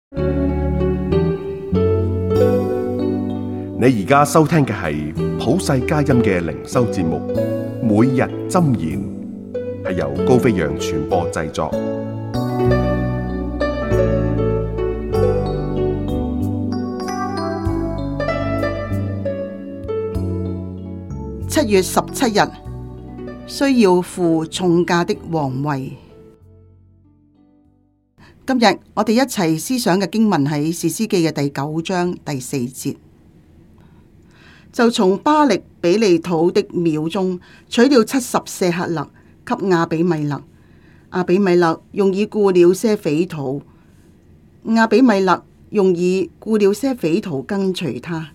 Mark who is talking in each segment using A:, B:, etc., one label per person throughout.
A: 你而家收聽嘅係普世佳音嘅靈修節目，每日箴言，係由高飛揚傳播製作。
B: 7月17日，需要負重價的王位。今日我哋一齊思想嘅經文喺士師記嘅第9章第4節，就從巴力比利土的廟中取了70舍客勒給亞比米勒。亞比米勒用以僱了些匪徒，亞比米勒用以僱了些匪徒跟隨他。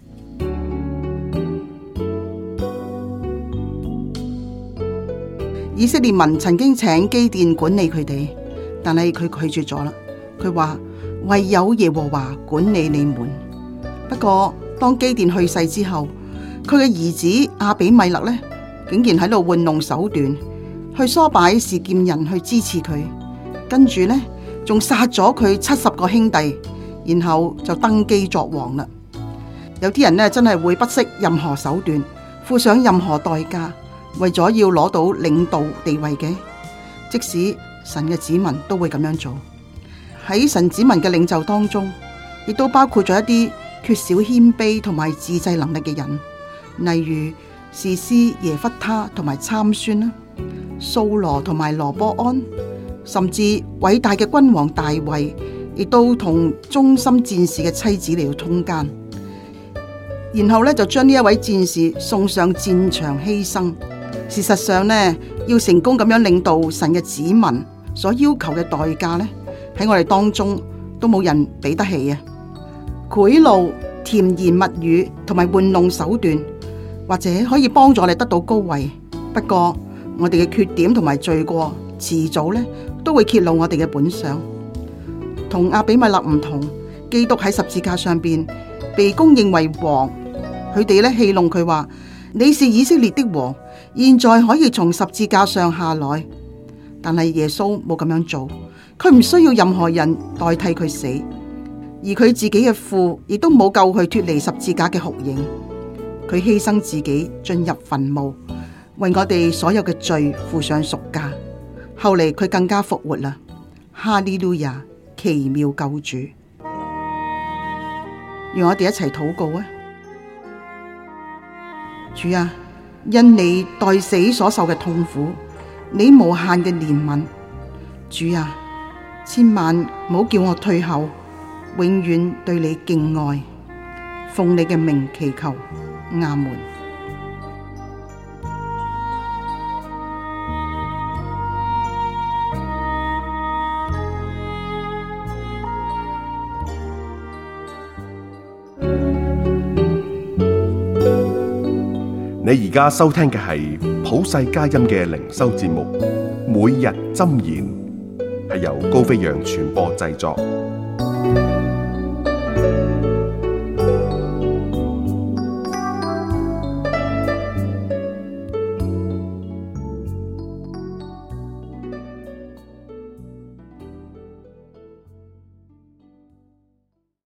B: 以色列民曾經請基甸管理佢哋，但係佢拒絕咗啦。佢話唯有耶和華管理你們。不過當基甸去世之後，佢嘅兒子亞比米勒呢，竟然喺度玩弄手段，去唆擺示劍人去支持佢，跟住呢，仲殺咗佢70個兄弟，然後就登基作王啦。有啲人呢，真係會不惜任何手段，付上任何代價，為咗要攞到領導地位嘅。即使神嘅子民都會咁樣做。喺神子民嘅領袖當中，亦都包括咗一啲缺少謙卑同埋自制能力嘅人，例如士師耶弗他同埋參孫啦，掃羅同埋羅波安，甚至偉大嘅君王大衛，亦都同忠心戰士嘅妻子嚟到通姦，然後咧就將呢一位戰士送上戰場犧牲。事實上呢，要成功咁樣領導神嘅子民所要求嘅代價呢，喺我哋當中都冇人俾得起啊！賄賂、甜言蜜語同埋玩弄手段，或者可以幫助你得到高位。不過我哋嘅缺點同埋罪過，遲早呢都會揭露我哋嘅本相。同亞比米勒唔同，基督喺十字架上邊被公認為王，佢哋呢戲弄佢話：你是以色列的王，現在可以從十字架上下來。但係耶穌冇咁樣做，佢唔需要任何人代替佢死，而佢自己嘅父亦都冇救佢脫離十字架嘅酷刑。佢犧牲自己進入墳墓，為我哋所有嘅罪付上贖價。後嚟佢更加復活啦！哈利路亞，奇妙救主！讓我哋一齊禱告啊！主啊，因你代死所受嘅痛苦，你無限嘅憐憫，主啊，千萬唔好叫我退後，永遠對你敬愛，奉你嘅名祈求，阿門。
A: 你而家收聽嘅係普世佳音嘅靈修節目，每日箴言，係由高飛揚傳播製作。